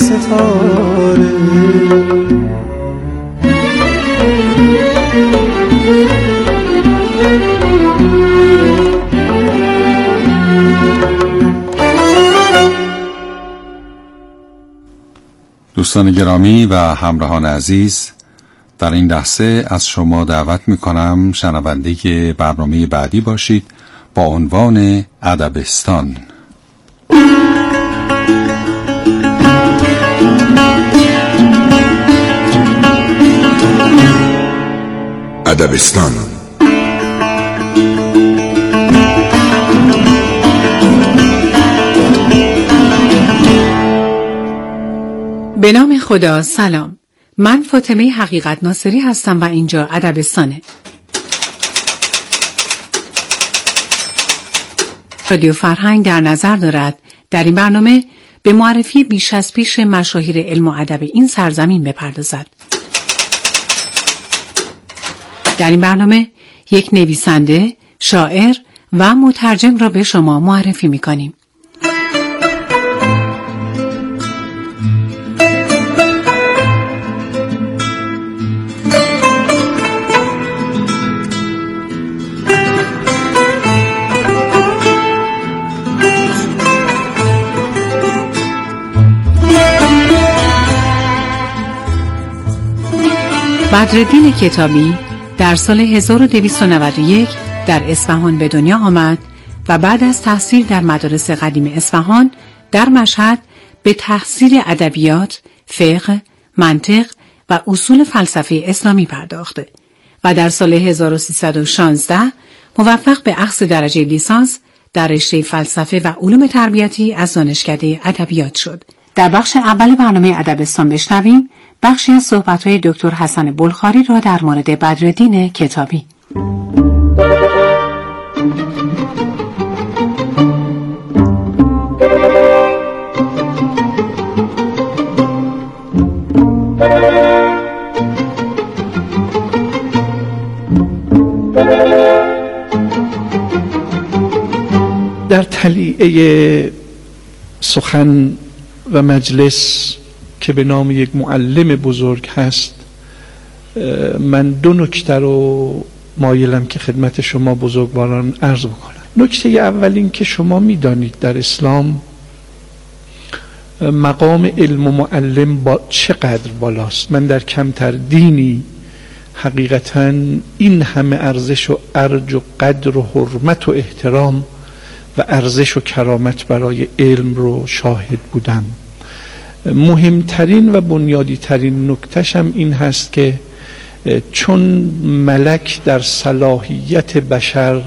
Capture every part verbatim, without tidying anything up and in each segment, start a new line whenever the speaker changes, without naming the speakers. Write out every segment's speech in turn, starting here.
ستاره.
دوستان گرامی و همراهان عزیز، در این لحظه از شما دعوت می‌کنم شنونده برنامه بعدی باشید با عنوان ادبستان.
ادبستان
به نام خدا. سلام، من فاطمه حقیقت ناصری هستم و اینجا ادبستانه. رادیو فرهنگ در نظر دارد در این برنامه به معرفی بیش از پیش مشاهیر علم و ادب این سرزمین بپردازد. در این برنامه یک نویسنده، شاعر و مترجم را به شما معرفی می‌کنیم. بدرالدین کتابی در سال هزار و دویست و نود و یک در اصفهان به دنیا آمد و بعد از تحصیل در مدارس قدیم اصفهان در مشهد به تحصیل ادبیات، فقه، منطق و اصول فلسفه اسلامی پرداخته و در سال هزار و سیصد و شانزده موفق به اخذ درجه لیسانس در رشته فلسفه و علوم تربیتی از دانشکده ادبیات شد. در بخش اول برنامه ادبستان بشنویم بخشی از صحبت‌های دکتر حسن بلخاری را در مورد بدرالدین کتابی.
در تلیعه سخن و مجلس که به نام یک معلم بزرگ هست، من دو نکته رو مایلم که خدمت شما بزرگواران عرض بکنم. نکته اول این که شما میدانید در اسلام مقام علم و معلم با چقدر بالاست. من در کمتر دینی حقیقتاً این همه ارزش و ارج و قدر و حرمت و احترام و ارزش و کرامت برای علم رو شاهد بودم. مهمترین و بنیادی ترین نکته‌ش هم این هست که چون ملک در صلاحیت بشر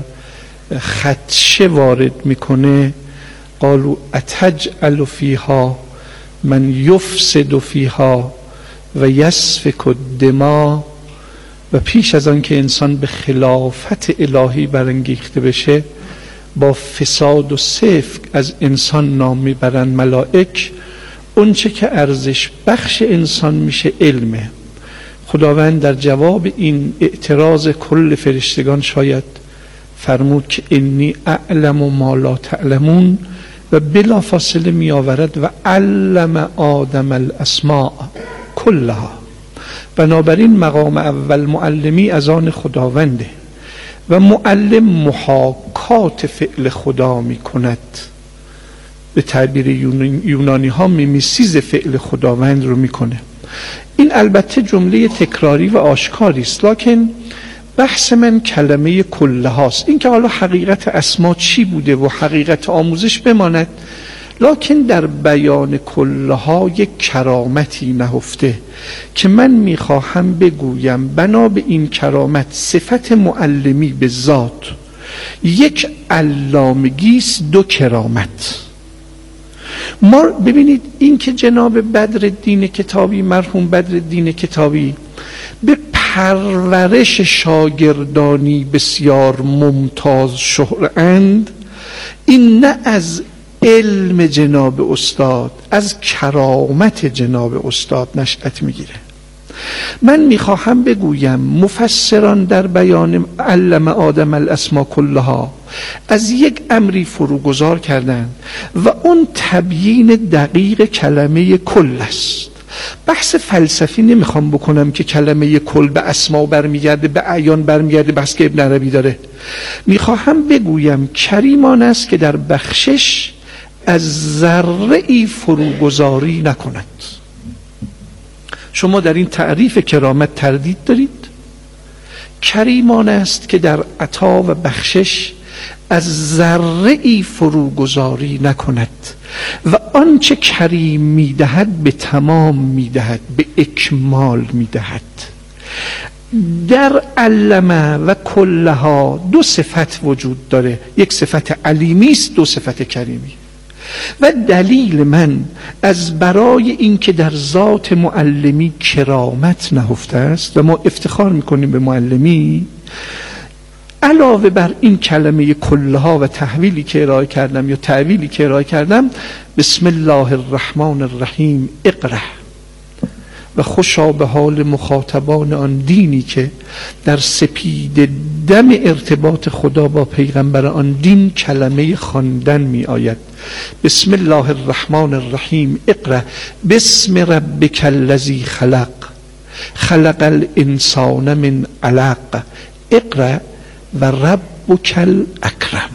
خدشه وارد میکنه، قالوا اتجعل فیها من یفسد فیها و یسفک الدماء، و پیش از آن که انسان به خلافت الهی برانگیخته بشه با فساد و سفک از انسان نام میبرن ملائک. اون چه که ارزش بخش انسان میشه علمه. خداوند در جواب این اعتراض کل فرشتگان شاید فرمود که انی اعلم ما لا تعلمون، و بلا فاصله می آورد و علم آدم الاسماء کلها. بنابراین مقام اول معلمی از آن خداونده و معلم محاکات فعل خدا می کند. به تعبیر یونانی ها میمیسیز فعل خداوند رو میکنه. این البته جمله تکراری و آشکاری است، لکن بحث من کلمه کله هاست. این که حالا حقیقت اسما چی بوده و حقیقت آموزش بماند، لکن در بیان کله ها یک کرامتی نهفته که من میخواهم بگویم بنا به این کرامت صفت معلمی به ذات یک علامگیست، دو کرامت. ما ببینید این که جناب بدرالدین کتابی، مرحوم بدرالدین کتابی، به پرورش شاگردانی بسیار ممتاز شهرند، این نه از علم جناب استاد، از کرامت جناب استاد نشأت میگیره. من میخواهم بگویم مفسران در بیان علم آدم الاسما کلها از یک امری فروگذار کردند و اون تبیین دقیق کلمه کل است. بحث فلسفی نمیخوام بکنم که کلمه کل به اسما برمیگرده، به اعیان برمیگرده، بحث که ابن عربی داره. میخواهم بگویم کریمان است که در بخشش از ذره‌ای فروگذاری نکند. شما در این تعریف کرامت تردید دارید؟ کریمان است که در عطا و بخشش از ذره‌ای فروگذاری نکند و آنچه کریم میدهد به تمام میدهد، به اکمال میدهد. در علمه و کلها دو صفت وجود داره، یک صفت علیمی است، دو صفت کریمی. و دلیل من از برای اینکه در ذات معلمی کرامت نهفته است و ما افتخار میکنیم به معلمی، علاوه بر این کلمه کلها و تحویلی که ارائه کردم یا تعویلی که ارائه کردم، بسم الله الرحمن الرحیم اقرأ، و خوشا به حال مخاطبان آن دینی که در سپید دم ارتباط خدا با پیغمبر آن دین کلمه خواندن می آید. بسم الله الرحمن الرحیم اقرأ بسم ربک الذی خلق خلق الانسان من علق اقرأ و ربک الاکرم.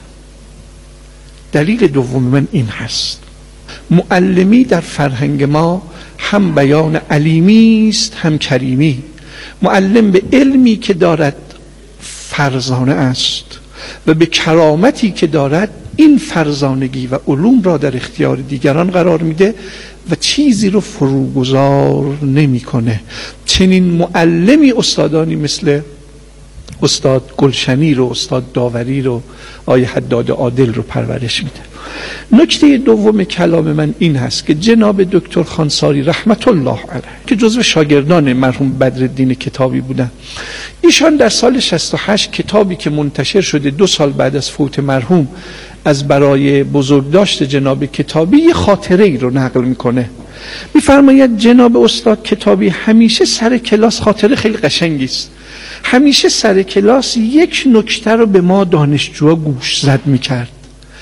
دلیل دوم من این هست، معلمی در فرهنگ ما هم بیان علیمی است هم کریمی. معلم به علمی که دارد فرزانه است و به کرامتی که دارد این فرزانگی و علوم را در اختیار دیگران قرار میده و چیزی رو فروگذار نمیکنه. چنین معلمی استادانی مثل استاد گلشنی رو، استاد داوری رو، آیه حداد عادل رو پرورش میده. نکته دوم کلام من این هست که جناب دکتر خانساری رحمت الله علیه که جزو شاگردان مرحوم بدرالدین کتابی بودن، ایشان در سال شصت و هشت کتابی که منتشر شده دو سال بعد از فوت مرحوم از برای بزرگداشت جناب کتابی یه خاطره ای رو نقل میکنه. میفرماید جناب استاد کتابی همیشه سر کلاس، خاطره خیلی قشنگی است، همیشه سر کلاس یک نکته رو به ما دانشجوها گوش زد میکرد.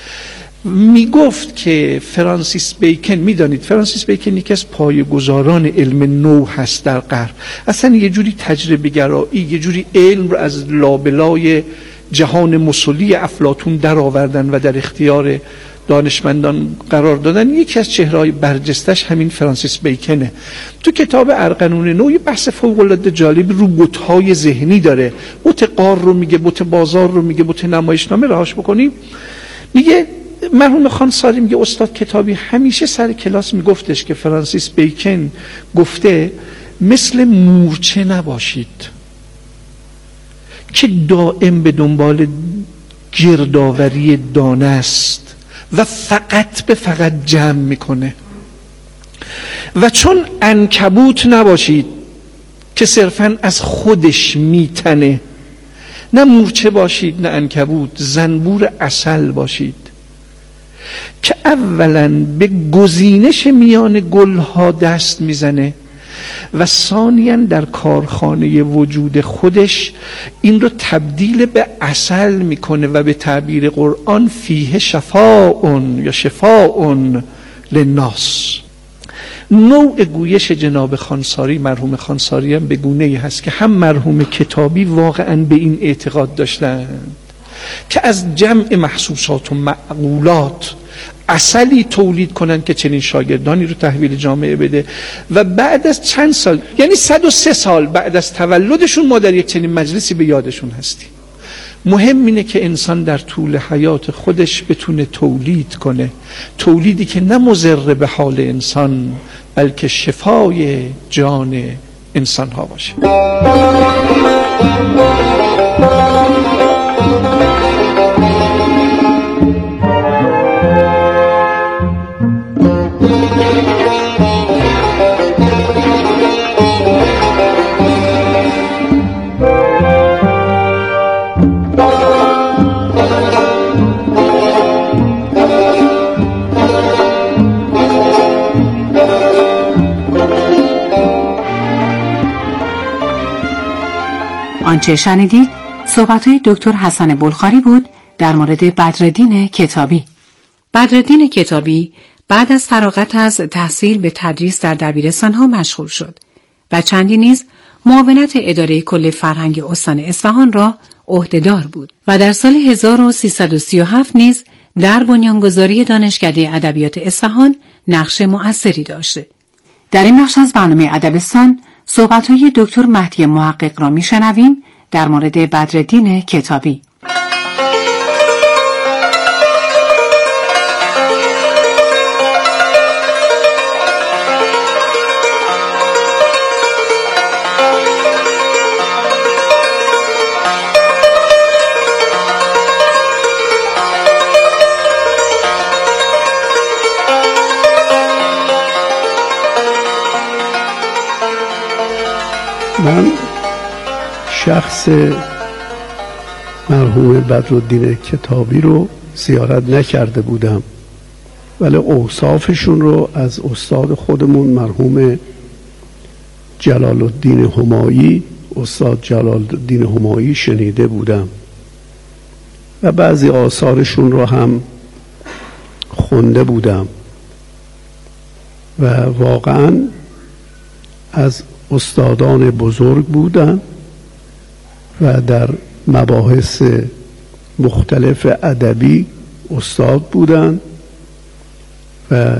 میگفت که فرانسیس بیکن، میدانید فرانسیس بیکن یکی از پایه‌گذاران علم نو هست در غرب، اصلا یه جوری تجربه گرایی، یه جوری علم رو از لابلای جهان مسلی افلاطون در آوردن و در اختیار دانشمندان قرار دادن. یکی از چهره‌های برجستش همین فرانسیس بیکنه. تو کتاب ارقنون نو یه بحث فوق‌العاده جالب رو بت‌های ذهنی داره، بت غار رو میگه، بت بازار رو میگه، بت نمایشنامه رهاش بکنیم. میگه مرحوم خانساری میگه استاد کتابی همیشه سر کلاس میگفتش که فرانسیس بیکن گفته مثل مورچه نباشید که دائم به دنبال گردآوری دانه است و فقط به فقط جمع میکنه، و چون عنکبوت نباشید که صرفاً از خودش میتنه، نه مورچه باشید نه عنکبوت، زنبور عسل باشید که اولاً به گزینش میان گلها دست میزنه و ثانیاً در کارخانه وجود خودش این رو تبدیل به عسل میکنه و به تعبیر قرآن فیه شفاء یا شفاء للناس. نوع گویش جناب خانساری، مرحوم خانساری هم به گونه‌ای هست که هم مرحوم کتابی واقعاً به این اعتقاد داشتند که از جمع محسوسات و معقولات عسلی تولید کنن که چنین شاگردانی رو تحویل جامعه بده، و بعد از چند سال، یعنی صد و سه سال بعد از تولدشون ما در یک چنین مجلسی به یادشون هستیم. مهم اینه که انسان در طول حیات خودش بتونه تولید کنه، تولیدی که نه مضر به حال انسان بلکه شفای جان انسان ها باشه.
آنچه شنیدید صحبت‌های دکتر حسن بلخاری بود در مورد بدرالدین کتابی. بدرالدین کتابی بعد از فراغت از تحصیل به تدریس در دبیرستان‌ها مشغول شد و چندی نیز معاونت اداره کل فرهنگ استان اصفهان را عهدهدار بود و در سال هزار و سیصد و سی و هفت نیز در بنیانگذاری دانشکده ادبیات اصفهان نقش مؤثری داشته. در این بخش از برنامه ادبستان صحبت‌های دکتر مهدی محقق را می‌شنویم در مورد بدرالدین کتابی.
من شخص مرحوم بدرالدین کتابی رو زیارت نکرده بودم، ولی اوصافشون رو از استاد خودمون مرحوم جلال الدین همایی استاد جلال الدین همایی شنیده بودم و بعضی آثارشون رو هم خونده بودم و واقعا از استادان بزرگ بودن و در مباحث مختلف ادبی استاد بودن و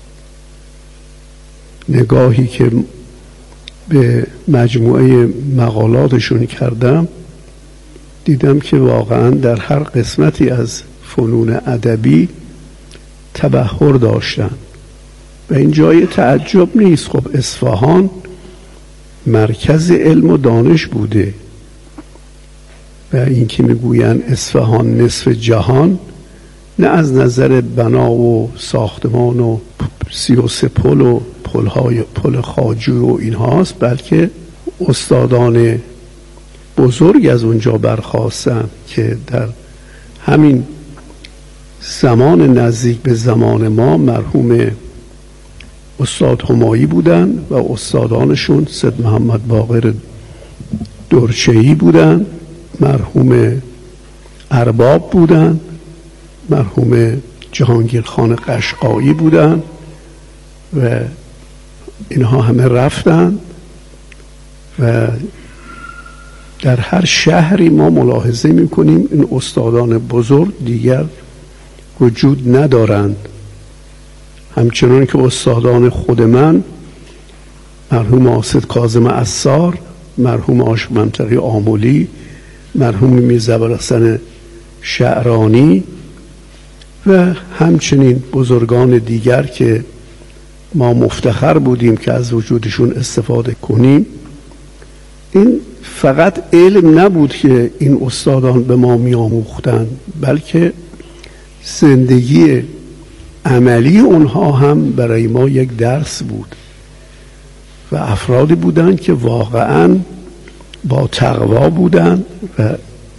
نگاهی که به مجموعه مقالاتشون کردم دیدم که واقعا در هر قسمتی از فنون ادبی تبحر داشتن و این جای تعجب نیست. خب اصفهان مرکز علم و دانش بوده و این که میگوین اصفهان نصف جهان، نه از نظر بنا و ساختمان و سی و سه پل و پلهای پل خواجو و این هاست، بلکه استادان بزرگ از اونجا برخاستن که در همین زمان نزدیک به زمان ما مرحوم استاد همایی بودن و استادانشون سید محمد باقر درچه‌ای بودن، مرحوم ارباب بودن، مرحوم جهانگیر خان قشقایی بودن و اینها همه رفتن و در هر شهری ما ملاحظه میکنیم این استادان بزرگ دیگر وجود ندارند. همچنان که استادان خود من مرحوم آصد کاظم عصار، مرحوم عاشق منطقی آملی، مرحوم میرزا ابوالحسن شعرانی و همچنین بزرگان دیگر که ما مفتخر بودیم که از وجودشون استفاده کنیم، این فقط علم نبود که این استادان به ما می آموختن، بلکه زندگی عملی اونها هم برای ما یک درس بود و افرادی بودن که واقعا با تقوا بودن و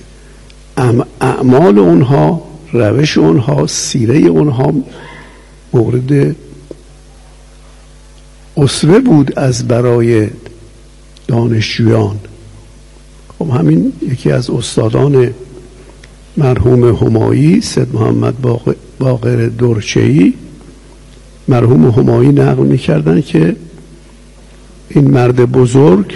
اعمال اونها، روش اونها، سیره اونها مورد اسوه بود از برای دانشجویان. خب همین یکی از استادان مرحوم همایی سید محمد باقر درچه‌ای، مرحوم همایی نقل می‌کردن که این مرد بزرگ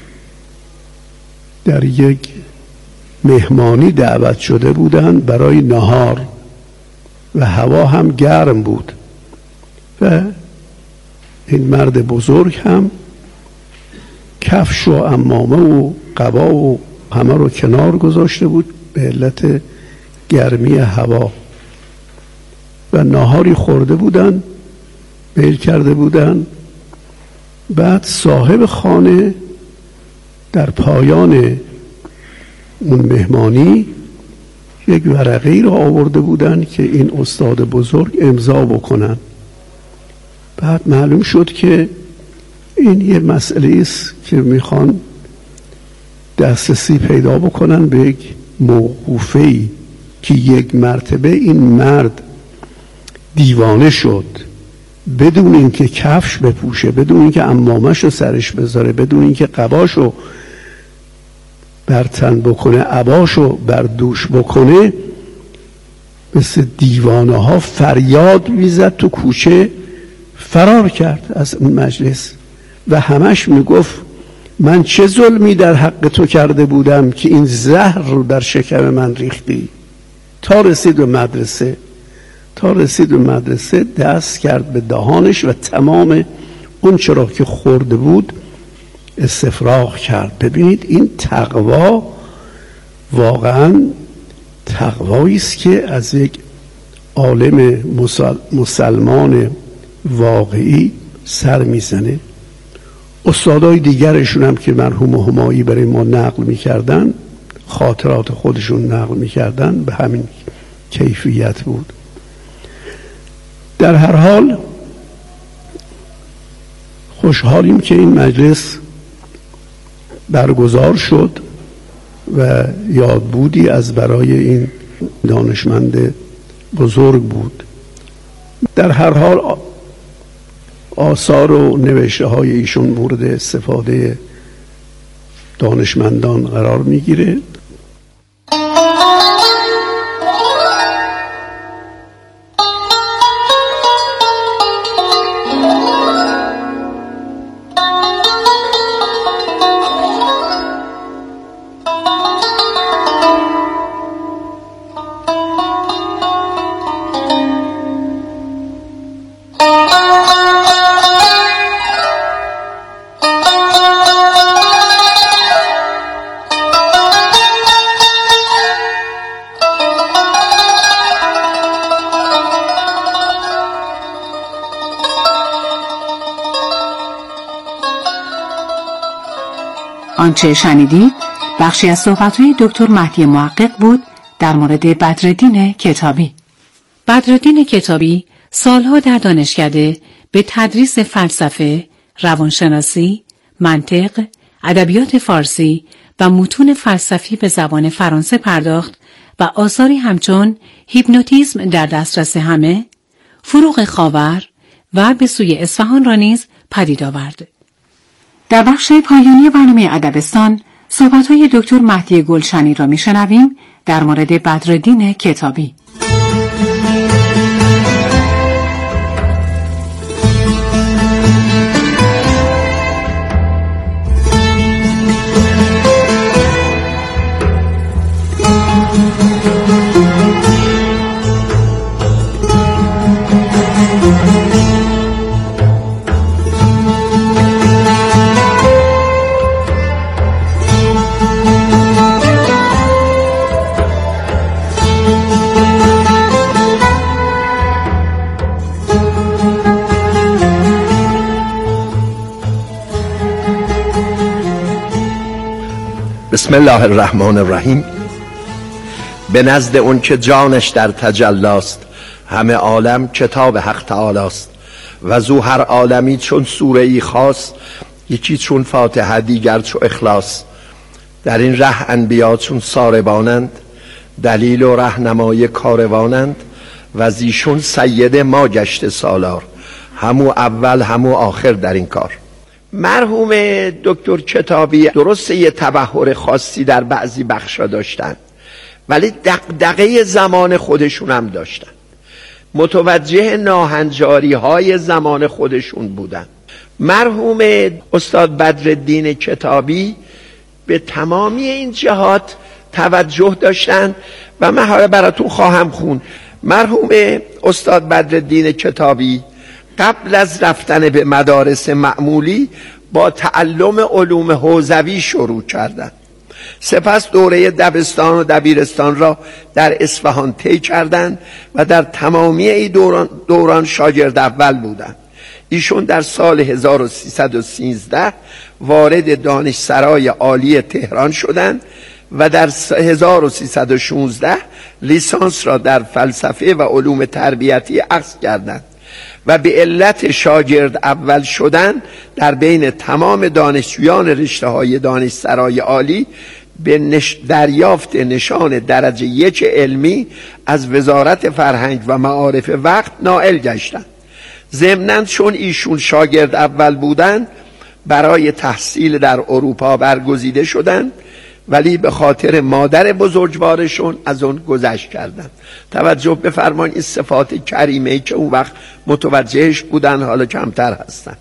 در یک مهمانی دعوت شده بودند برای نهار و هوا هم گرم بود و این مرد بزرگ هم کفش و عمامه و قبا و همه رو کنار گذاشته بود به علت گرمی هوا و ناهاری خورده بودن، میل کرده بودن. بعد صاحب خانه در پایان اون مهمانی یک ورقه‌ای را آورده بودن که این استاد بزرگ امضا بکنن. بعد معلوم شد که این یه مسئله است که میخوان دسترسی پیدا بکنن به یک موقوفه‌ای که یک مرتبه این مرد دیوانه شد بدون اینکه کفش بپوشه، بدون اینکه عمامش رو سرش بذاره، بدون اینکه قباشو بر تن بکنه، عباشو بر دوش بکنه، مثل دیوانه ها فریاد میزد تو کوچه، فرار کرد از اون مجلس و همش میگفت من چه ظلمی در حق تو کرده بودم که این زهر رو در شکم من ریختی. تا رسید به مدرسه تا رسید به مدرسه دست کرد به دهانش و تمام اون چرا که خورده بود استفراغ کرد. ببینید این تقوا واقعا تقوایی است که از یک عالم مسلمان واقعی سر میزنه. استادای دیگرشون هم که مرحوم همایی برای ما نقل میکردن، خاطرات خودشون نقل میکردن، به همین کیفیت بود. در هر حال خوشحالیم که این مجلس برگزار شد و یادبودی از برای این دانشمند بزرگ بود. در هر حال آثار و نوشته های ایشون مورد استفاده دانشمندان قرار میگیره.
آنچه شنیدید بخشی از صحبت‌های دکتر مهدی محقق بود در مورد بدرالدین کتابی. بدرالدین کتابی سالها در دانشکده به تدریس فلسفه، روانشناسی، منطق، ادبیات فارسی و متون فلسفی به زبان فرانسه پرداخت و آثاری همچون هیپنوتیزم در دسترس همه، فروغ خاور و به سوی اصفهان را نیز پدید آورد. در بخش پایانی برنامه ادبستان صحبت‌های دکتر مهدی گلشنی را می‌شنویم در مورد بدرالدین کتابی.
بسم الله الرحمن الرحیم. به نزد اون که جانش در تجلاست، همه عالم کتاب حق تعالی است و زو هر عالمی چون سوره ای خاص، یکی چون فاتحه دیگر چون اخلاص. در این ره انبیا چون ساربانند، دلیل و رهنمای کاروانند و زیشون سید ما گشته سالار، همو اول همو آخر در این کار. مرحوم دکتر کتابی درسته یه تبحر خاصی در بعضی بخشا داشتن، ولی دغدغه زمان خودشون هم داشتن، متوجه ناهنجاری های زمان خودشون بودن. مرحوم استاد بدرالدین کتابی به تمامی این جهات توجه داشتن و من حالا براتون خواهم خون. مرحوم استاد بدرالدین کتابی قبل از رفتن به مدارس معمولی با تعلم علوم حوزوی شروع کردند. سپس دوره دبستان و دبیرستان را در اصفهان طی کردند و در تمامی این دوران, دوران شاگرد اول بودند. ایشون در سال هزار و سیصد و سیزده وارد دانشسرای عالی تهران شدند و در هزار و سیصد و شانزده لیسانس را در فلسفه و علوم تربیتی اخذ کردند و به علت شاگرد اول شدن در بین تمام دانشجویان رشته‌های دانشسرای عالی به نش... دریافت نشان درجه یک علمی از وزارت فرهنگ و معارف وقت نائل گشتند. ضمناً چون ایشون شاگرد اول بودند، برای تحصیل در اروپا برگزیده شدند ولی به خاطر مادر بزرگوارشون از اون گذشت کردن. توجه بفرمایید این صفات کریمه‌ای که اون وقت متوجهش بودن حالا کمتر هستن.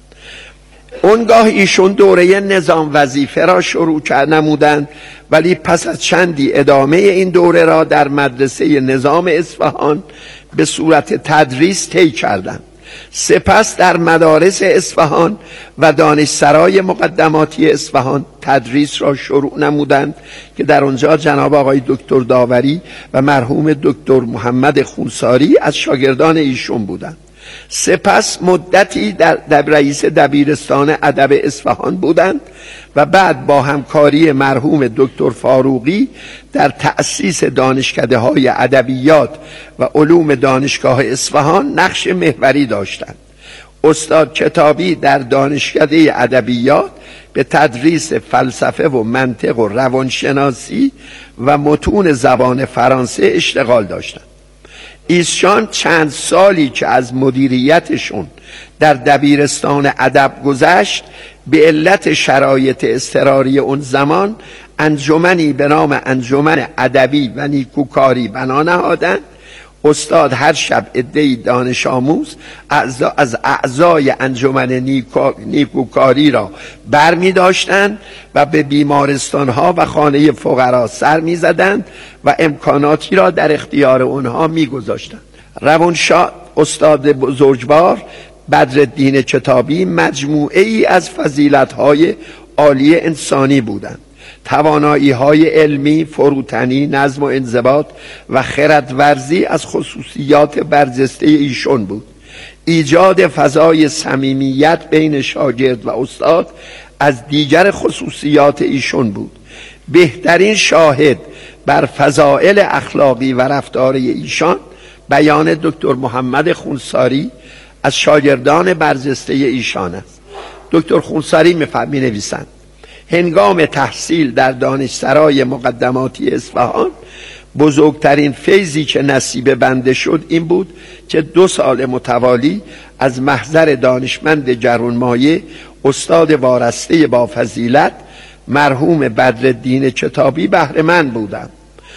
اونگاه ایشون دوره نظام وظیفه را شروع کرد نمودند، ولی پس از چندی ادامه این دوره را در مدرسه نظام اصفهان به صورت تدریس طی کردند. سپس در مدارس اصفهان و دانشسرای مقدماتی اصفهان تدریس را شروع نمودند که در آنجا جناب آقای دکتر داوری و مرحوم دکتر محمد خونساری از شاگردان ایشون بودند. سپس مدتی در دب رئیس دبیرستان ادب اصفهان بودند و بعد با همکاری مرحوم دکتر فاروقی در تأسیس دانشکده های ادبیات و علوم دانشگاه اصفهان نقش محوری داشتند. استاد کتابی در دانشکده ادبیات به تدریس فلسفه و منطق و روانشناسی و متون زبان فرانسه اشتغال داشتند. ایشان چند سالی که از مدیریتشون در دبیرستان ادب گذشت به علت شرایط اضطراری اون زمان انجمنی به نام انجمن ادبی و نیکوکاری بنا نهادند. استاد هر شب عده‌ای دانش آموز اعضا از اعضای انجمن نیکوکاری را بر می داشتند و به بیمارستانها و خانه فقرا سر می زدند و امکاناتی را در اختیار اونها می گذاشتند. روانشاه استاد بزرگوار بدرالدین کتابی مجموعه ای از فضیلت‌های عالی انسانی بودند. توانایی های علمی، فروتنی، نظم و انضباط و خردورزی از خصوصیات برجسته ایشون بود. ایجاد فضای صمیمیت بین شاگرد و استاد از دیگر خصوصیات ایشون بود. بهترین شاهد بر فضائل اخلاقی و رفتاری ایشان بیان دکتر محمد خونساری از شاگردان برجسته ایشان است. دکتر خونساری می نویسند هنگام تحصیل در دانشسرای مقدماتی اصفهان بزرگترین فیضی که نصیب بنده شد این بود که دو سال متوالی از محضر دانشمند جرونمایه استاد وارسته با فضیلت مرحوم بدرالدین کتابی بهره مند بودم.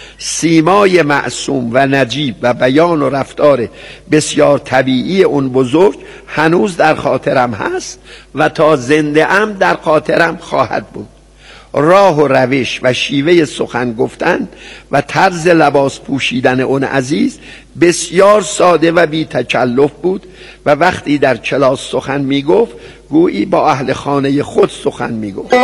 سیمای معصوم و نجیب و بیان و رفتار بسیار طبیعی اون بزرگ هنوز در خاطرم هست و تا زنده ام در خاطرم خواهد بود. راه و روش و شیوه سخن گفتن و طرز لباس پوشیدن اون عزیز بسیار ساده و بی تکلف بود و وقتی در کلاس سخن می گفت گویی با اهل خانه خود سخن می گفت.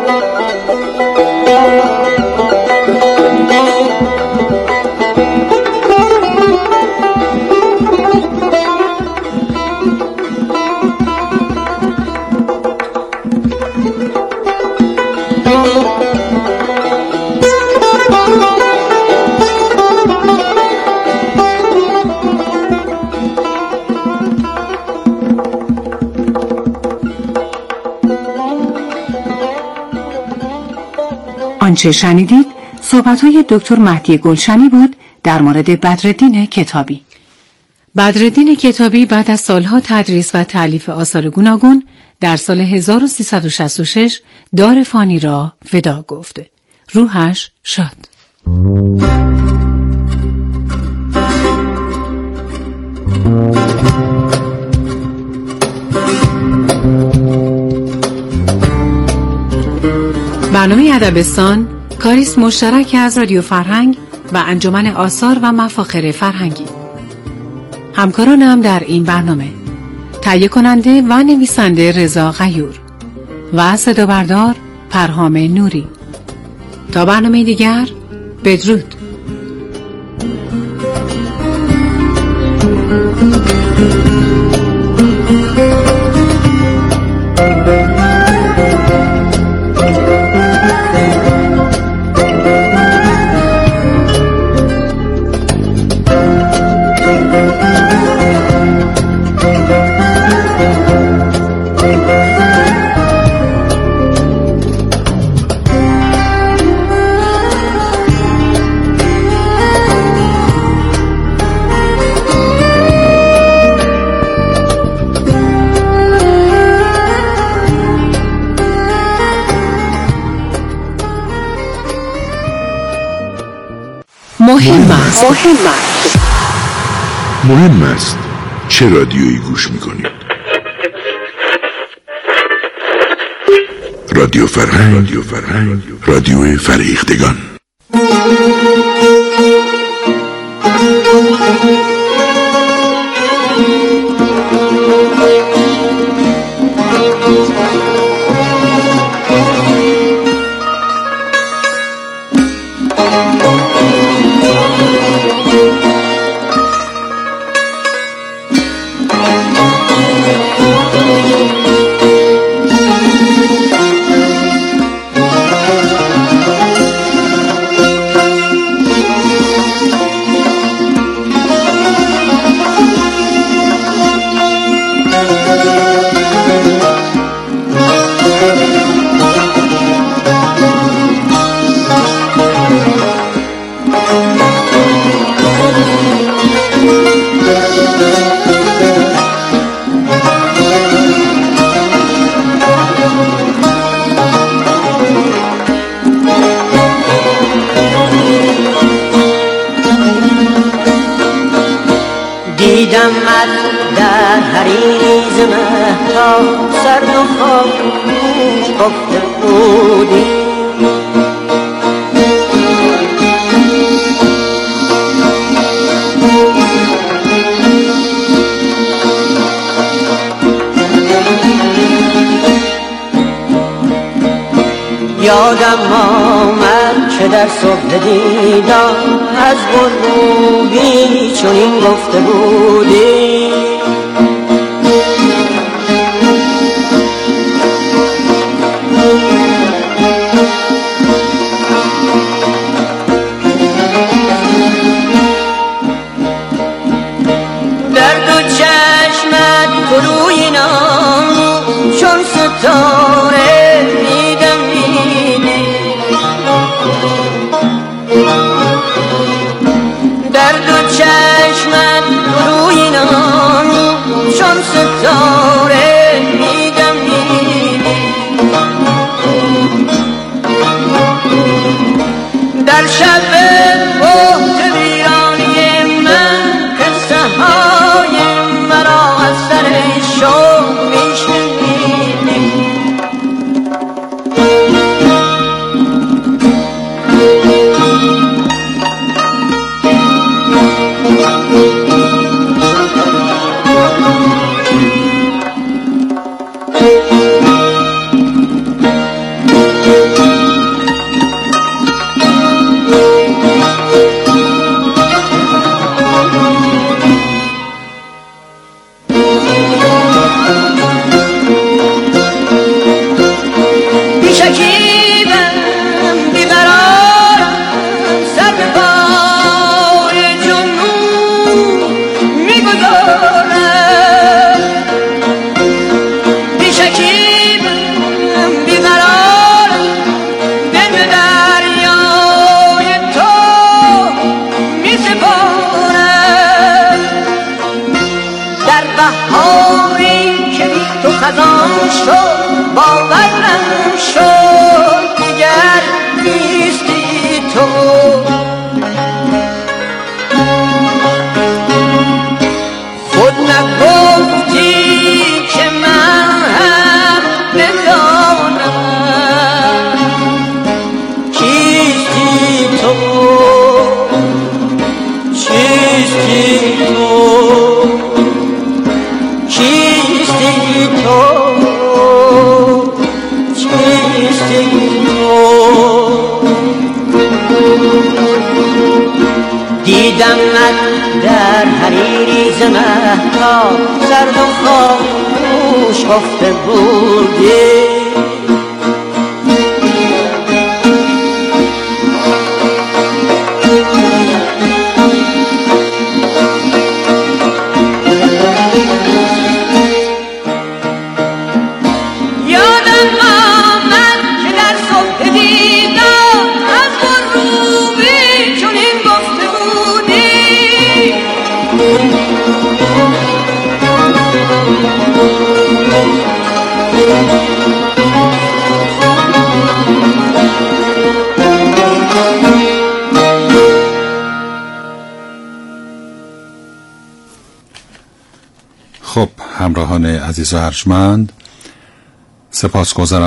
آنچه شنیدید صحبت‌های دکتر مهدی گلشنی بود در مورد بدرالدین کتابی. بدرالدین کتابی بعد از سالها تدریس و تألیف آثار گوناگون در سال هزار و سیصد و شصت و شش دار فانی را ودا گفت. روحش شاد. برنامه ادبستان کاریست مشترک از رادیو فرهنگ و انجمن آثار و مفاخر فرهنگی. همکارانم در این برنامه تهیه کننده و نویسنده رضا غیور و صدا بردار پرهام نوری. تا برنامه دیگر بدرود. مهم است. مهم است.
مهم است چه رادیویی گوش میکنید؟ رادیو فرهنگ، رادیو فرهنگ، رادیو فرهیختگان.
دیدم من در حریز مهتاب سرد و خاموش خفته بودی، یادم آمد که در صبح دیدار از غروبی چنین گفته بودی، در دو چشمت فروی نام چون ستاره میدم در دو چشمت روی نام چون ستاره میدم در شب بهت ویرانی من قصه های مرا از سر شوق میشنیدی، خزان شد باورم شد دیگر نیستی تو، خود نگفتی که من هم بدانم چیستی تو، چیستی تو، چیستی تو، چیستی تو. دیدم من در حریز مهتاب سرد و خاموش خفته بودی،
Thank you.
همراهان عزیز و ارجمند، سپاسگزارم